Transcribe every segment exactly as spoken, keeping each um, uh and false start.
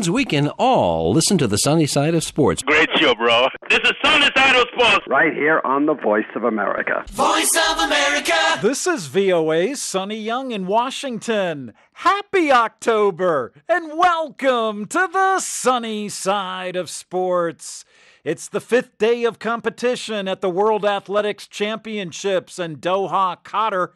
means we can all listen to the sunny side of sports. Great show, bro. This is Sunny Side of Sports. Right here on the Voice of America. Voice of America. This is V O A's Sonny Young in Washington. Happy October, and welcome to the sunny side of sports. It's the fifth day of competition at the World Athletics Championships in Doha, Qatar.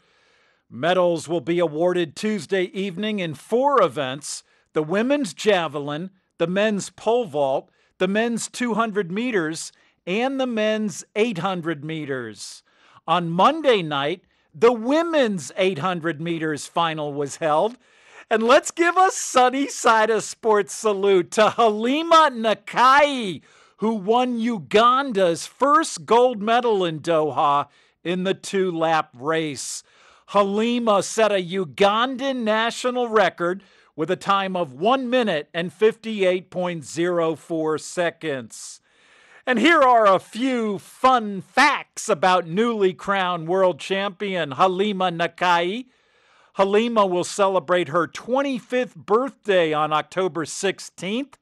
Medals will be awarded Tuesday evening in four events: the women's javelin, the men's pole vault, the men's two hundred meters, and the men's eight hundred meters. On Monday night, the women's eight hundred meters final was held. And let's give a sunny side of sports salute to Halima Nakai, who won Uganda's first gold medal in Doha in the two-lap race. Halima set a Ugandan national record with a time of one minute and fifty-eight point oh four seconds. And here are a few fun facts about newly crowned world champion Halima Nakai. Halima will celebrate her twenty-fifth birthday on October sixteenth.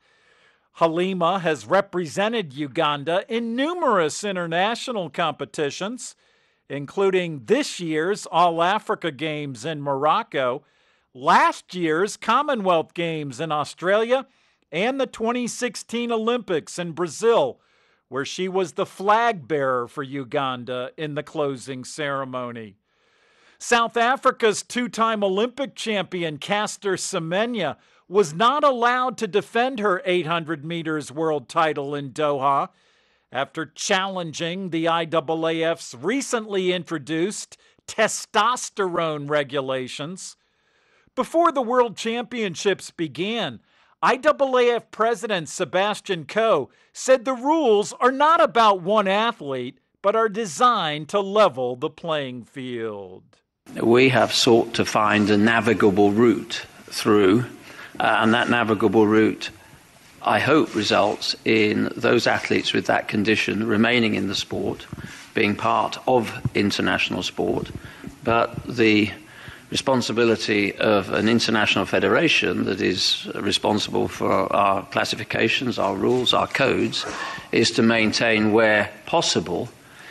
Halima has represented Uganda in numerous international competitions, including this year's All-Africa Games in Morocco, last year's Commonwealth Games in Australia, and the twenty sixteen Olympics in Brazil, where she was the flag bearer for Uganda in the closing ceremony. South Africa's two-time Olympic champion Caster Semenya was not allowed to defend her eight hundred meters world title in Doha after challenging the I A A F's recently introduced testosterone regulations. Before the World Championships began, I A A F President Sebastian Coe said the rules are not about one athlete, but are designed to level the playing field. We have sought to find a navigable route through, uh, and that navigable route, I hope, results in those athletes with that condition remaining in the sport, being part of international sport, but the responsibility of an international federation that is responsible for our classifications, our rules, our codes, is to maintain, where possible,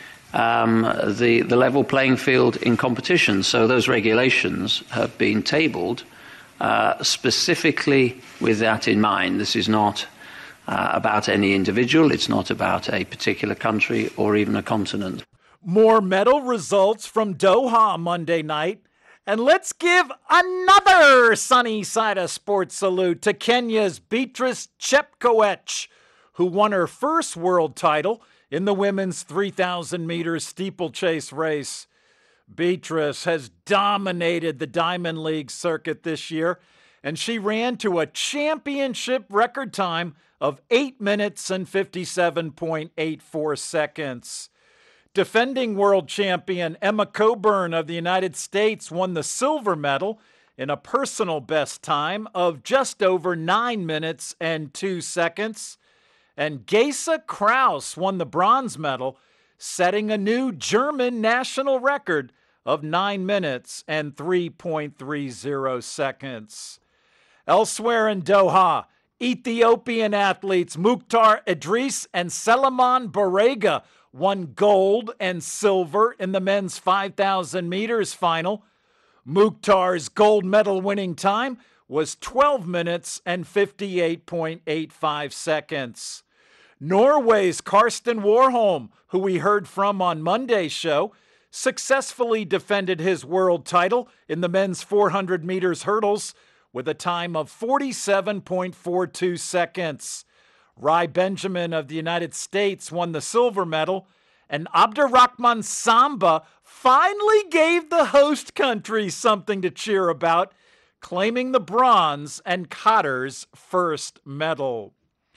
um, the, the level playing field in competition. So those regulations have been tabled uh, specifically with that in mind. This is not uh, about any individual. It's not about a particular country or even a continent. More medal results from Doha Monday night. And let's give another sunny side of sports salute to Kenya's Beatrice Chepkoech, who won her first world title in the women's three thousand meter steeplechase race. Beatrice has dominated the Diamond League circuit this year, and she ran to a championship record time of eight minutes and fifty-seven point eight four seconds. Defending world champion Emma Coburn of the United States won the silver medal in a personal best time of just over nine minutes and two seconds. And Geisa Kraus won the bronze medal, setting a new German national record of nine minutes and three point three oh seconds. Elsewhere in Doha, Ethiopian athletes Mukhtar Idris and Seleman Barega won gold and silver in the men's five thousand meters final. Mukhtar's gold medal winning time was twelve minutes and fifty-eight point eight five seconds. Norway's Karsten Warholm, who we heard from on Monday's show, successfully defended his world title in the men's four hundred meters hurdles with a time of forty-seven point four two seconds. Rai Benjamin of the United States won the silver medal, and Abdurrahman Samba finally gave the host country something to cheer about, claiming the bronze and Qatar's first medal.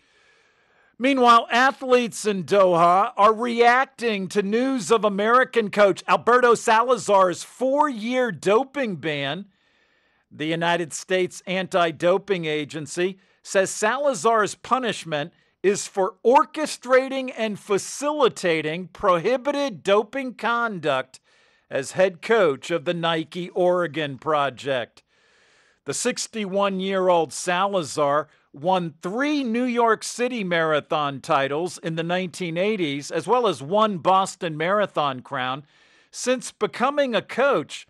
Meanwhile, athletes in Doha are reacting to news of American coach Alberto Salazar's four-year doping ban. The United States Anti-Doping Agency says Salazar's punishment is for orchestrating and facilitating prohibited doping conduct as head coach of the Nike Oregon project. The sixty-one-year-old Salazar won three New York City Marathon titles in the nineteen eighties, as well as one Boston Marathon crown. Since becoming a coach,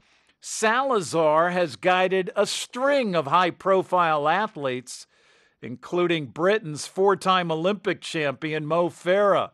Salazar has guided a string of high-profile athletes, including Britain's four-time Olympic champion Mo Farah.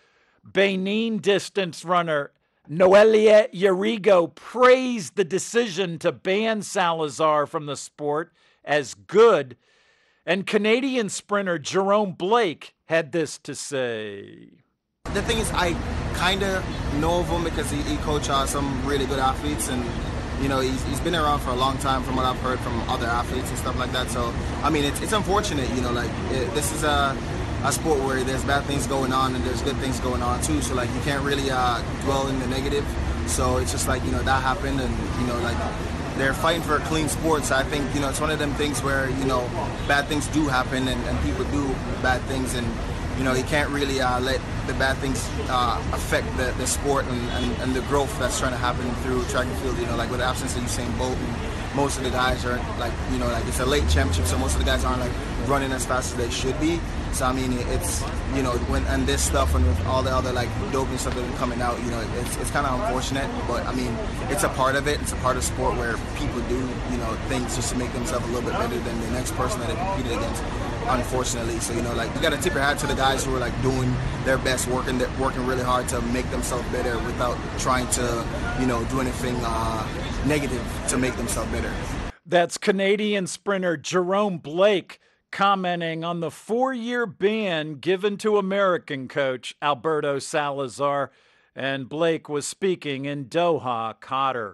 Benin distance runner Noelia Yarigo praised the decision to ban Salazar from the sport as good, and Canadian sprinter Jerome Blake had this to say. The thing is, I kind of know of him because he, he coached uh, some really good athletes, and you know, he's, he's been around for a long time from what I've heard from other athletes and stuff like that. So, I mean, it's, it's unfortunate, you know, like it, this is a, a sport where there's bad things going on and there's good things going on too. So, like, you can't really uh, dwell in the negative. So it's just like, you know, that happened, and, you know, like, they're fighting for a clean sport. So I think, you know, it's one of them things where, you know, bad things do happen, and, and people do bad things, and, you know, you can't really uh, let the bad things uh, affect the, the sport and, and, and the growth that's trying to happen through track and field. You know, like with the absence of Usain Bolt, and most of the guys are like, you know, like it's a late championship, so most of the guys aren't like running as fast as they should be. So I mean, it's, you know, when and this stuff and with all the other like doping stuff that are coming out, you know, it's it's kind of unfortunate. But I mean, it's a part of it. It's a part of sport where people do, you know, things just to make themselves a little bit better than the next person that they competed against. Unfortunately, so you know, like you got to tip your hat to the guys who are like doing their best, working working really hard to make themselves better without trying to, you know, do anything uh, negative to make themselves better. That's Canadian sprinter Jerome Blake commenting on the four-year ban given to American coach Alberto Salazar, and Blake was speaking in Doha, Qatar.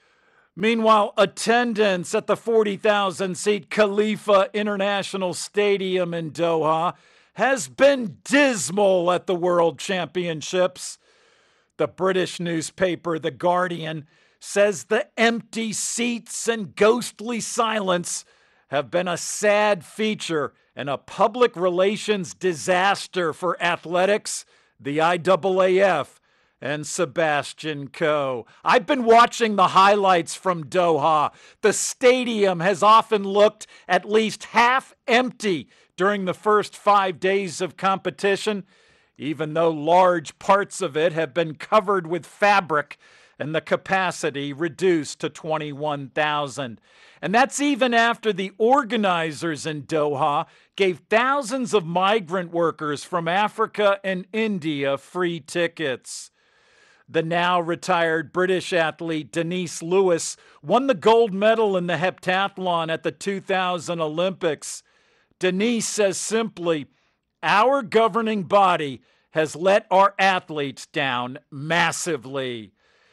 Meanwhile, attendance at the forty thousand seat Khalifa International Stadium in Doha has been dismal at the World Championships. The British newspaper The Guardian says the empty seats and ghostly silence have been a sad feature and a public relations disaster for athletics, the I A A F, and Sebastian Coe. I've been watching the highlights from Doha. The stadium has often looked at least half empty during the first five days of competition, even though large parts of it have been covered with fabric and the capacity reduced to twenty-one thousand. And that's even after the organizers in Doha gave thousands of migrant workers from Africa and India free tickets. The now retired British athlete Denise Lewis won the gold medal in the heptathlon at the two thousand Olympics. Denise says simply, "Our governing body has let our athletes down massively."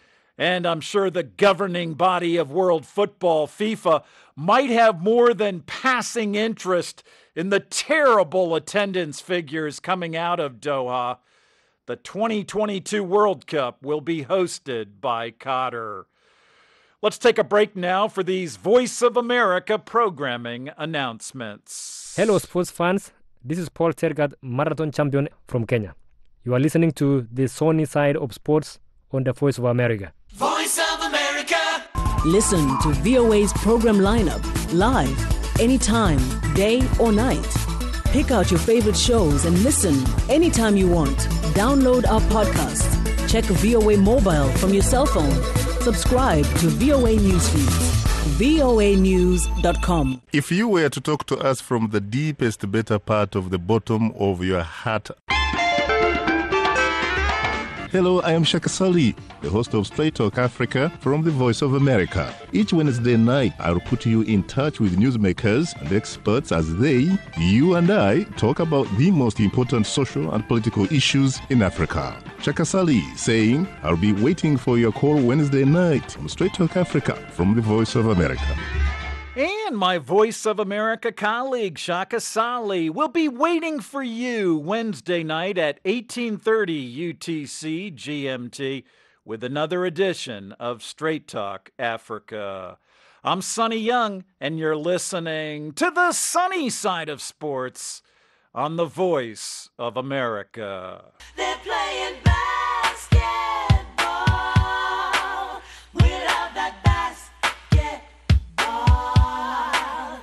And I'm sure the governing body of world football, FIFA, might have more than passing interest in the terrible attendance figures coming out of Doha. The twenty twenty-two World Cup will be hosted by Qatar. Let's take a break now for these Voice of America programming announcements. Hello, sports fans. This is Paul Tergat, marathon champion from Kenya. You are listening to the Sunny Side of Sports on the Voice of America. Voice of America. Listen to V O A's program lineup live, anytime, day or night. Pick out your favorite shows and listen anytime you want. Download our podcast. Check V O A mobile from your cell phone. Subscribe to V O A Newsfeed. V O A news dot com. If you were to talk to us from the deepest, better part of the bottom of your heart. Hello, I am Shaka Sali, the host of Straight Talk Africa from the Voice of America. Each Wednesday night, I'll put you in touch with newsmakers and experts as they, you and I, talk about the most important social and political issues in Africa. Shaka Sali saying, I'll be waiting for your call Wednesday night on Straight Talk Africa from the Voice of America. And my Voice of America colleague, Shaka Sali, will be waiting for you Wednesday night at eighteen thirty U T C G M T with another edition of Straight Talk Africa. I'm Sonny Young, and you're listening to the sunny side of sports on the Voice of America. They're playing basketball. We love that basketball.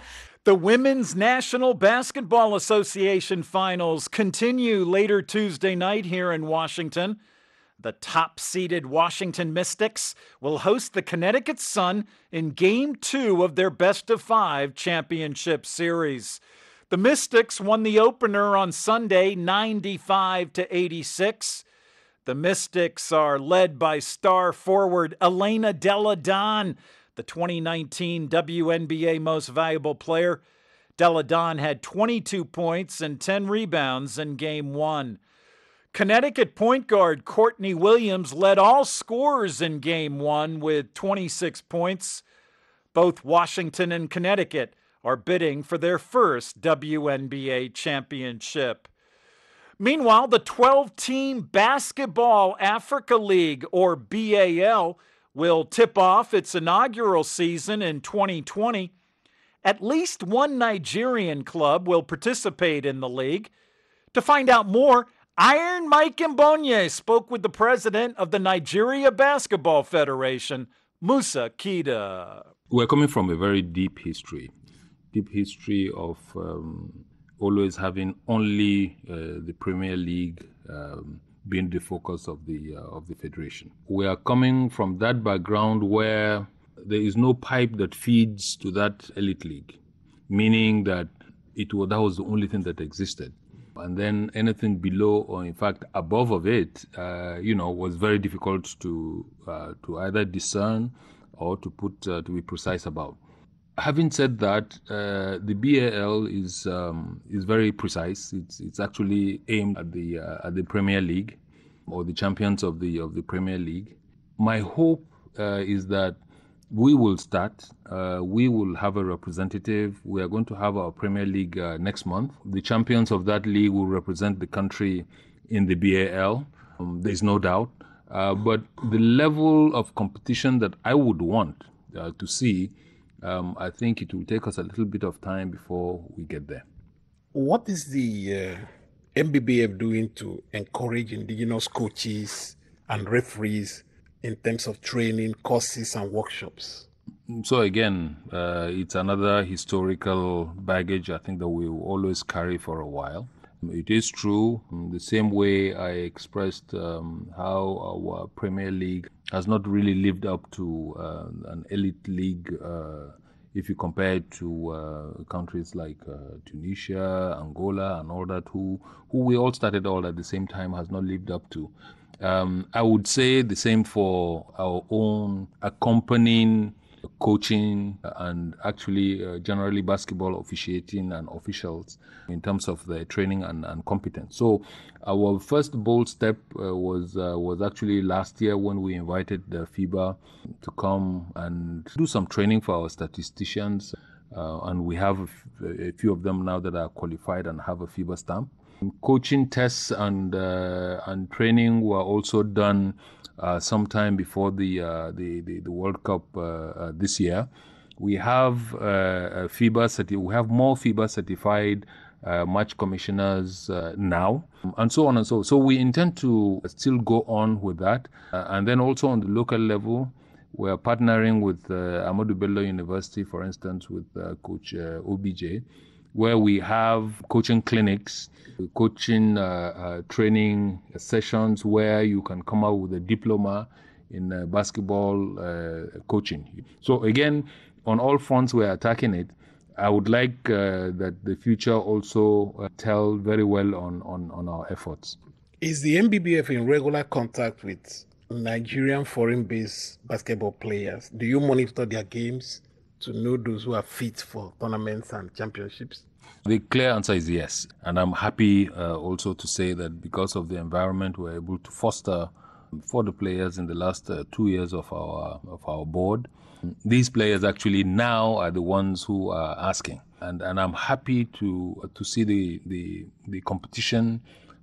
The Women's National Basketball Association finals continue later Tuesday night here in Washington. The top-seeded Washington Mystics will host the Connecticut Sun in Game two of their best-of-five championship series. The Mystics won the opener on Sunday ninety-five to eighty-six. The Mystics are led by star forward Elena Delle Donne, the twenty nineteen W N B A Most Valuable Player. Delle Donne had twenty-two points and ten rebounds in Game one. Connecticut point guard Courtney Williams led all scorers in Game one with twenty-six points. Both Washington and Connecticut are bidding for their first W N B A championship. Meanwhile, the twelve-team Basketball Africa League, or B A L, will tip off its inaugural season in twenty twenty. At least one Nigerian club will participate in the league. To find out more, Iron Mike Mbonye spoke with the president of the Nigeria Basketball Federation, Musa Kida. We're coming from a very deep history, deep history of um, always having only uh, the Premier League um, being the focus of the uh, of the federation. We are coming from that background where there is no pipe that feeds to that elite league, meaning that it was, that was the only thing that existed. And then anything below, or in fact above of it, uh, you know, was very difficult to uh, to either discern or to put uh, to be precise about. Having said that, uh, the B A L is um, is very precise. It's it's actually aimed at the uh, at the Premier League or the champions of the of the Premier League. My hope uh, is that we will start. Uh, we will have a representative. We are going to have our Premier League uh, next month. The champions of that league will represent the country in the B A L. Um, there's no doubt. Uh, but the level of competition that I would want uh, to see, um, I think it will take us a little bit of time before we get there. What is the uh, M B B F doing to encourage indigenous coaches and referees in terms of training, courses, and workshops? So again, uh, it's another historical baggage I think that we will always carry for a while. It is true, the same way I expressed um, how our Premier League has not really lived up to uh, an elite league uh, if you compare it to uh, countries like uh, Tunisia, Angola, and all that, who, who we all started all at the same time, has not lived up to. Um, I would say the same for our own accompanying coaching and actually uh, generally basketball officiating and officials in terms of their training and, and competence. So our first bold step uh, was uh, was actually last year when we invited the FIBA to come and do some training for our statisticians. Uh, and we have a, f- a few of them now that are qualified and have a FIBA stamp. Coaching tests and uh, and training were also done uh, sometime before the, uh, the, the the World Cup uh, uh, this year. We have uh, FIBA certi- we have more FIBA certified uh, match commissioners uh, now, and so on and so. So we intend to still go on with that, uh, and then also on the local level, we're partnering with uh, Ahmadu Bello University, for instance, with uh, Coach uh, O B J, where we have coaching clinics, coaching uh, uh, training sessions where you can come out with a diploma in uh, basketball uh, coaching. So again, on all fronts we're attacking it. I would like uh, that the future also uh, tell very well on, on, on our efforts. Is the M B B F in regular contact with Nigerian foreign-based basketball players? Do you monitor their games to know those who are fit for tournaments and championships? The clear answer is yes. And I'm happy uh, also to say that because of the environment we're able to foster for the players in the last uh, two years of our of our board, these players actually now are the ones who are asking. And and I'm happy to uh, to see the, the, the competition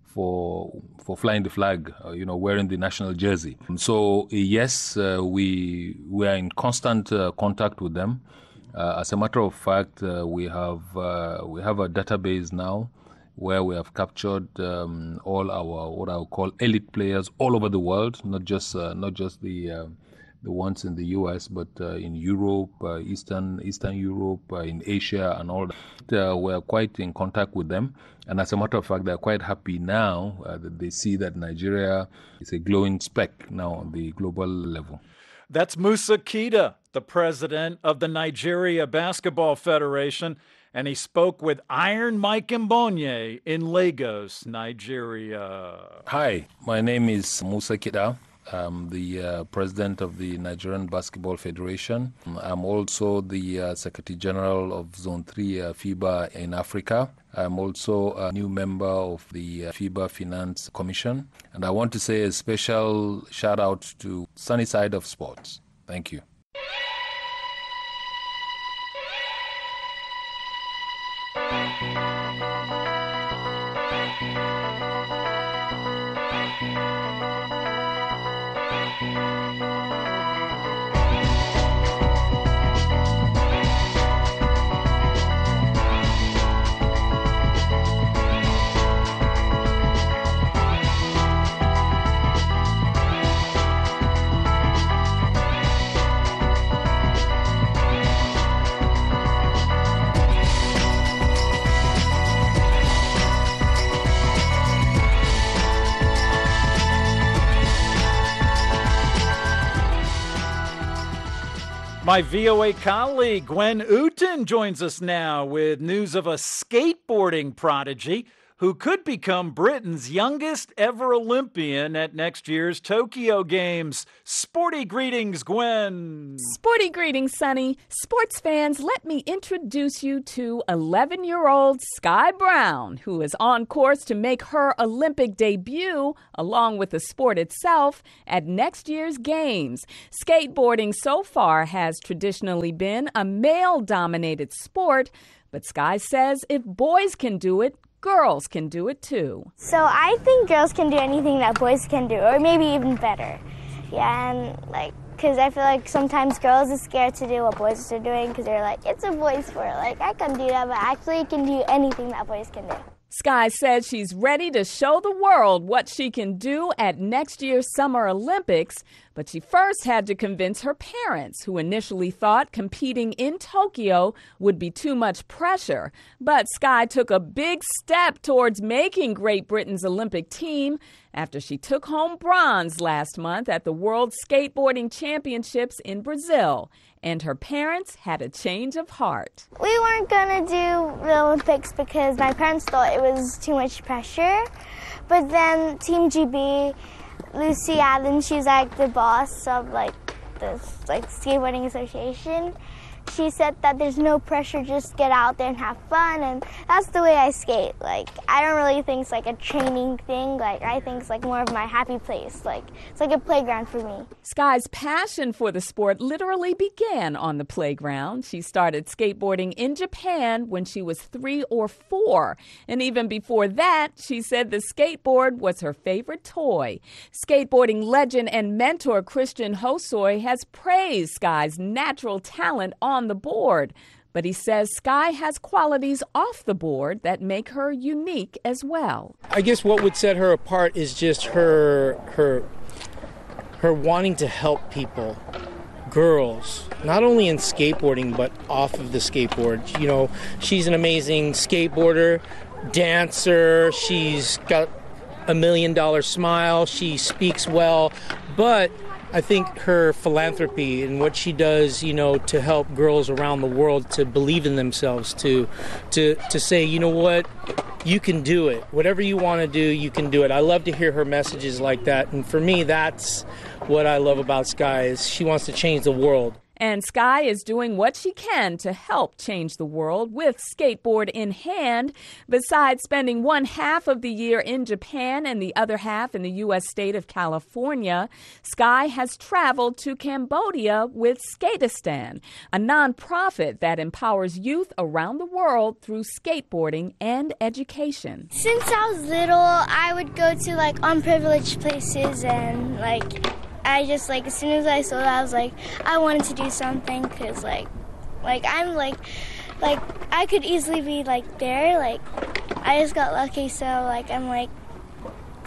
for for flying the flag, uh, you know, wearing the national jersey. So yes, uh, we we are in constant uh, contact with them. Uh, as a matter of fact, uh, we have uh, we have a database now where we have captured um, all our what I would call elite players all over the world, not just uh, not just the uh, the ones in the U S, but uh, in Europe, uh, Eastern Eastern Europe, uh, in Asia and all that, uh, we're quite in contact with them. And as a matter of fact, they're quite happy now uh, that they see that Nigeria is a glowing speck now on the global level. That's Musa Kida, the president of the Nigeria Basketball Federation, and he spoke with Iron Mike Mbonye in Lagos, Nigeria. Hi, my name is Musa Kida. I'm the uh, president of the Nigerian Basketball Federation. I'm also the uh, Secretary General of Zone three uh, FIBA in Africa. I'm also a new member of the uh, FIBA Finance Commission. And I want to say a special shout out to Sunny Side of Sports. Thank you. My V O A colleague Gwen Uten joins us now with news of a skateboarding prodigy who could become Britain's youngest ever Olympian at next year's Tokyo Games. Sporty greetings, Gwen. Sporty greetings, Sonny. Sports fans, let me introduce you to eleven-year-old Sky Brown, who is on course to make her Olympic debut, along with the sport itself, at next year's Games. Skateboarding so far has traditionally been a male-dominated sport, but Sky says if boys can do it, girls can do it too. So I think girls can do anything that boys can do, or maybe even better. Yeah, and like, because I feel like sometimes girls are scared to do what boys are doing because they're like, it's a boys sport. Like, I can do that, but actually I can do anything that boys can do. Sky says she's ready to show the world what she can do at next year's Summer Olympics, but she first had to convince her parents, who initially thought competing in Tokyo would be too much pressure. But Sky took a big step towards making Great Britain's Olympic team after she took home bronze last month at the World Skateboarding Championships in Brazil. And her parents had a change of heart. We weren't going to do the Olympics because my parents thought it was too much pressure. But then Team G B, Lucy Adams, she's like the boss of like the like skateboarding association. She said that there's no pressure, just get out there and have fun, and that's the way I skate. Like, I don't really think it's like a training thing. Like, I think it's like more of my happy place. Like, it's like a playground for me. Sky's passion for the sport literally began on the playground. She started skateboarding in Japan when she was three or four. And even before that, she said the skateboard was her favorite toy. Skateboarding legend and mentor Christian Hosoi has praised Sky's natural talent on the board, but he says Sky has qualities off the board that make her unique as well. I guess what would set her apart is just her her her wanting to help people, girls, not only in skateboarding but off of the skateboard. You know, she's an amazing skateboarder, dancer, she's got a million dollar smile, she speaks well, but I think her philanthropy and what she does, you know, to help girls around the world to believe in themselves, to to to say, you know what, you can do it. Whatever you want to do, you can do it. I love to hear her messages like that. And for me, that's what I love about Sky, is she wants to change the world. And Sky is doing what she can to help change the world with skateboard in hand. Besides spending one half of the year in Japan and the other half in the U S state of California, Sky has traveled to Cambodia with Skateistan, a nonprofit that empowers youth around the world through skateboarding and education. Since I was little, I would go to like unprivileged places and like I just, like, as soon as I saw that, I was like, I wanted to do something, because, like, like, I'm, like, like, I could easily be, like, there, like, I just got lucky, so, like, I'm, like,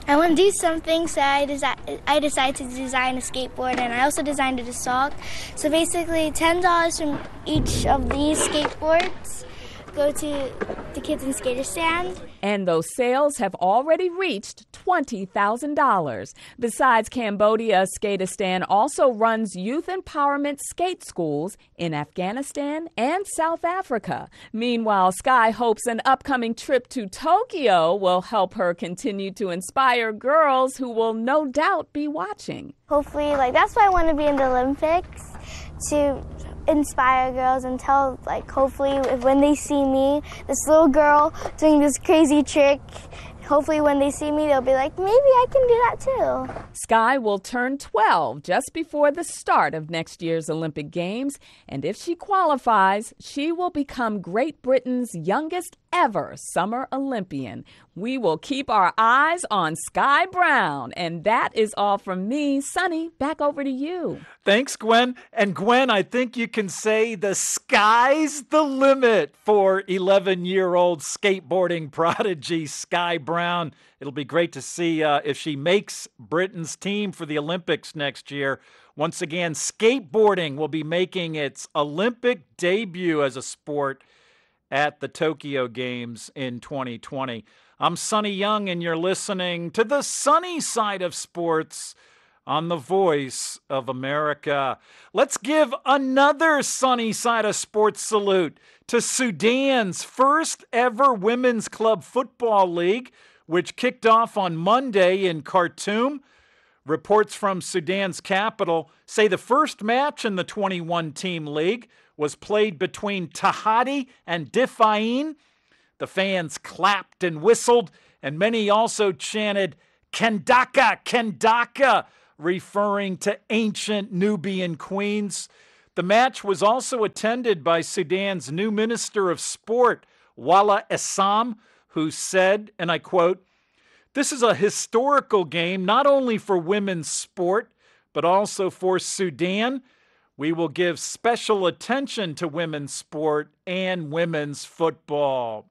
I want to do something, so I, desi- I decided to design a skateboard, and I also designed a sock. So basically, ten dollars from each of these skateboards go to the Kids and Skater Stand. And those sales have already reached twenty thousand dollars. Besides Cambodia, Skateistan also runs youth empowerment skate schools in Afghanistan and South Africa. Meanwhile, Sky hopes an upcoming trip to Tokyo will help her continue to inspire girls who will no doubt be watching. Hopefully, like, that's why I want to be in the Olympics, to inspire girls and tell, like, hopefully if when they see me, this little girl doing this crazy trick, hopefully when they see me, they'll be like, maybe I can do that too. Sky will turn twelve just before the start of next year's Olympic Games, and if she qualifies, she will become Great Britain's youngest ever Summer Olympian. We will keep our eyes on Sky Brown, and that is all from me. Sunny, back over to you. Thanks, Gwen. And Gwen, I think you can say the sky's the limit for eleven-year-old skateboarding prodigy Sky Brown. It'll be great to see uh, if she makes Britain's team for the Olympics next year. Once again, skateboarding will be making its Olympic debut as a sport at the Tokyo Games in twenty twenty. I'm Sonny Young, and you're listening to the sunny side of sports on the Voice of America. Let's give another sunny side of sports salute to Sudan's first ever women's club football league, which kicked off on Monday in Khartoum. Reports from Sudan's capital say the first match in the twenty-one team league was played between Tahadi and Difain. The fans clapped and whistled, and many also chanted, Kendaka, Kendaka, referring to ancient Nubian queens. The match was also attended by Sudan's new Minister of Sport, Wala Essam, who said, and I quote, "This is a historical game not only for women's sport, but also for Sudan. We will give special attention to women's sport and women's football."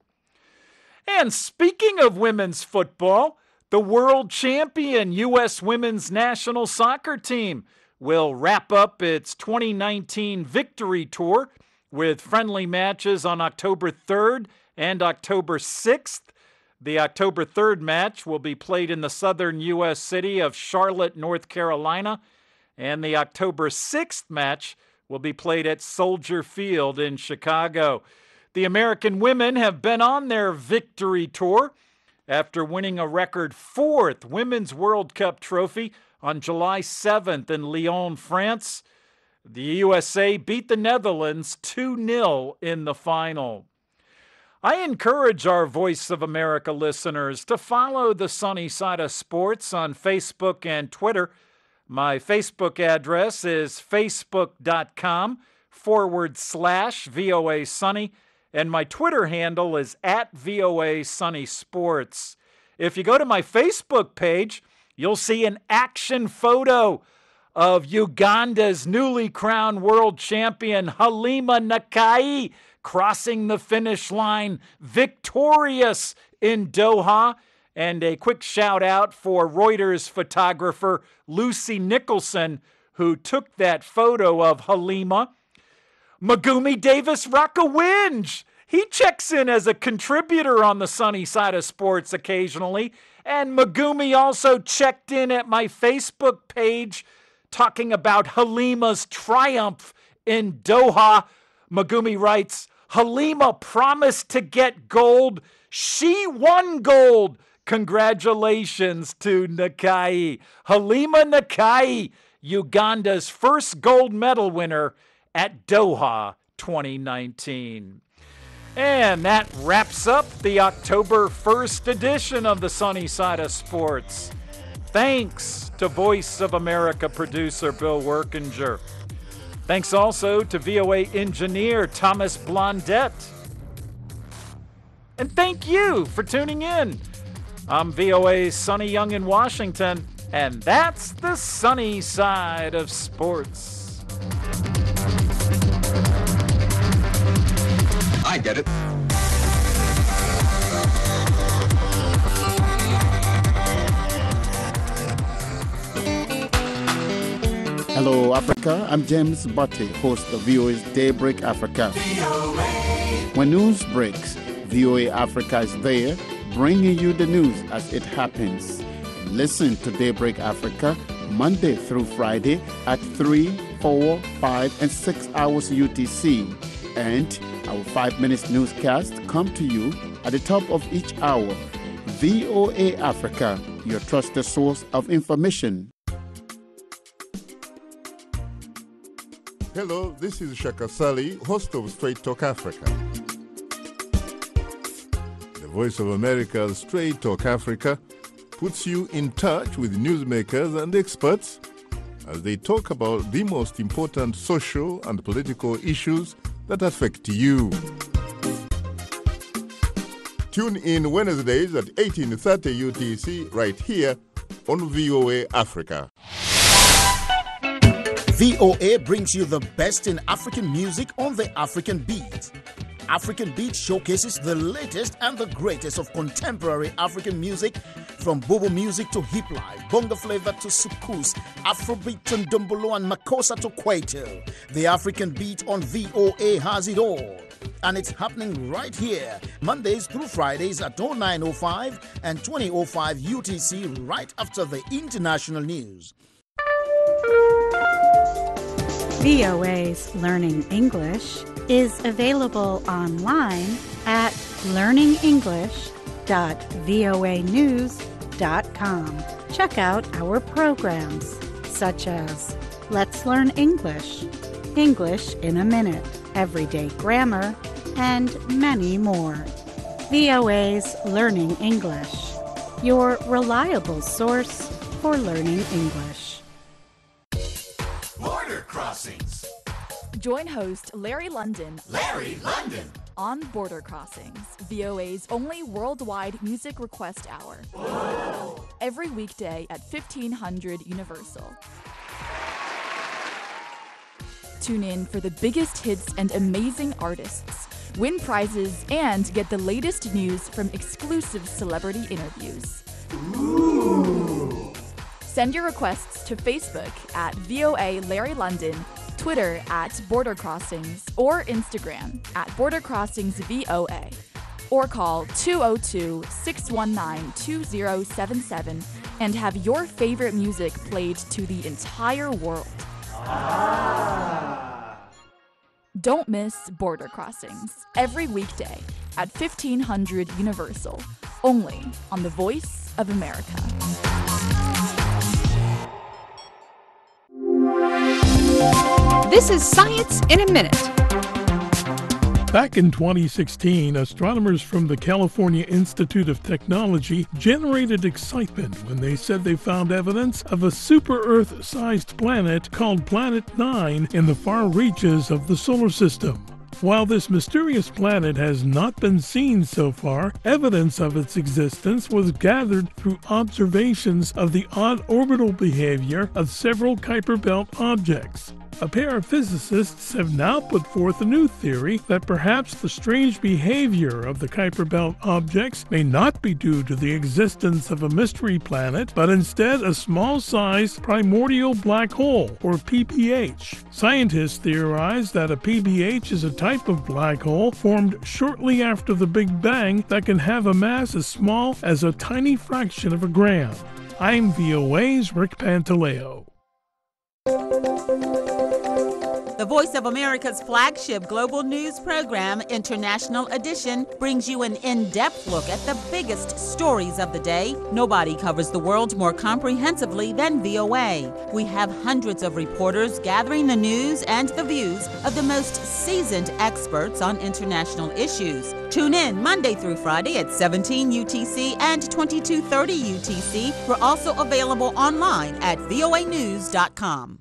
And speaking of women's football, the world champion U S women's national soccer team will wrap up its twenty nineteen victory tour with friendly matches on October third and October sixth. The October third match will be played in the southern U S city of Charlotte, North Carolina, and the October sixth match will be played at Soldier Field in Chicago. The American women have been on their victory tour after winning a record fourth Women's World Cup trophy on July seventh in Lyon, France. The U S A beat the Netherlands two nil in the final. I encourage our Voice of America listeners to follow the Sunny Side of Sports on Facebook and Twitter. My Facebook address is facebook.com forward slash VOA Sunny, and my Twitter handle is at VOA Sunny Sports. If you go to my Facebook page, you'll see an action photo of Uganda's newly crowned world champion Halima Nakai crossing the finish line victorious in Doha. And a quick shout out for Reuters photographer Lucy Nicholson, who took that photo of Halima. Megumi Davis Rockawinge, he checks in as a contributor on the Sunny Side of Sports occasionally. And Megumi also checked in at my Facebook page talking about Halima's triumph in Doha. Megumi writes, Halima promised to get gold. She won gold. Congratulations to Nakai. Halima Nakai, Uganda's first gold medal winner at Doha twenty nineteen. And that wraps up the October first edition of the Sunny Side of Sports. Thanks to Voice of America producer Bill Workinger. Thanks also to V O A engineer Thomas Blondett. And thank you for tuning in. I'm V O A's Sonny Young in Washington, and that's the Sunny Side of Sports. I get it. Hello, Africa. I'm James Butte, host of V O A's Daybreak Africa. When news breaks, V O A Africa is there, bringing you the news as it happens. Listen to Daybreak Africa Monday through Friday at three, four, five, and six hours U T C. And our five minutes newscast come to you at the top of each hour. V O A Africa, your trusted source of information. Hello, this is Shaka Sali, host of Straight Talk Africa. The Voice of America's Straight Talk Africa puts you in touch with newsmakers and experts as they talk about the most important social and political issues that affect you. Tune in Wednesdays at eighteen thirty U T C right here on V O A Africa. V O A brings you the best in African music on the African Beat. African Beat showcases the latest and the greatest of contemporary African music, from bobo music to hip life, bongo flavor to soukous, Afrobeat to ndombolo and makossa to kwaito. The African Beat on V O A has it all. And it's happening right here, Mondays through Fridays at oh nine oh five and twenty oh five U T C, right after the international news. V O A's Learning English is available online at learning english dot voa news dot com. Check out our programs such as Let's Learn English, English in a Minute, Everyday Grammar, and many more. V O A's Learning English, your reliable source for learning English. Border Crossings. Join host Larry London. Larry London. On Border Crossings, V O A's only worldwide music request hour. Whoa. Every weekday at fifteen hundred Universal. Tune in for the biggest hits and amazing artists, win prizes, and get the latest news from exclusive celebrity interviews. Ooh. Send your requests to Facebook at V O A Larry London, Twitter at Border Crossings, or Instagram at Border Crossings V O A. Or call two oh two, six one nine, two oh seven seven and have your favorite music played to the entire world. Ah. Don't miss Border Crossings every weekday at fifteen hundred Universal, only on the Voice of America. This is Science in a Minute. Back in twenty sixteen, astronomers from the California Institute of Technology generated excitement when they said they found evidence of a super-Earth-sized planet called Planet Nine in the far reaches of the solar system. While this mysterious planet has not been seen so far, evidence of its existence was gathered through observations of the odd orbital behavior of several Kuiper Belt objects. A pair of physicists have now put forth a new theory that perhaps the strange behavior of the Kuiper Belt objects may not be due to the existence of a mystery planet, but instead a small-sized primordial black hole, or P B H. Scientists theorize that a P B H is a type of black hole formed shortly after the Big Bang that can have a mass as small as a tiny fraction of a gram. I'm V O A's Rick Pantaleo. The Voice of America's flagship global news program, International Edition, brings you an in-depth look at the biggest stories of the day. Nobody covers the world more comprehensively than V O A. We have hundreds of reporters gathering the news and the views of the most seasoned experts on international issues. Tune in Monday through Friday at seventeen U T C and twenty-two thirty U T C. We're also available online at V O A news dot com.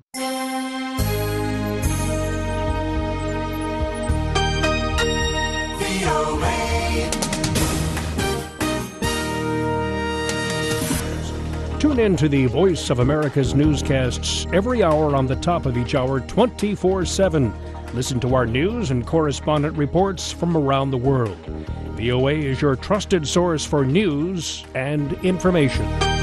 Tune in to the Voice of America's newscasts every hour on the top of each hour, twenty-four seven. Listen to our news and correspondent reports from around the world. V O A is your trusted source for news and information.